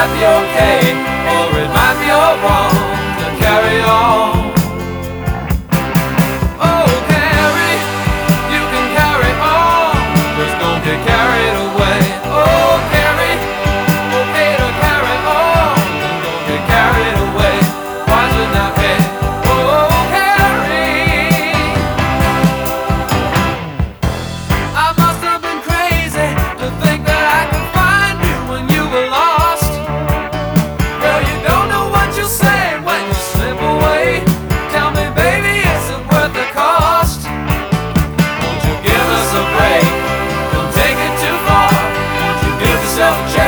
might be okay, or it might be all wrong to carry on. Oh, carry, you can carry on, just don't get carried away. Oh, carry, okay to carry on, just don't get carried away. Why should not pay? Oh, carry. I must have been crazy to think that I could find you when you were lost. Girl, you don't know what you're saying when you slip away. Tell me, baby, is it worth the cost? Won't you give us a break? Don't take it too far. Won't you give yourself a chance?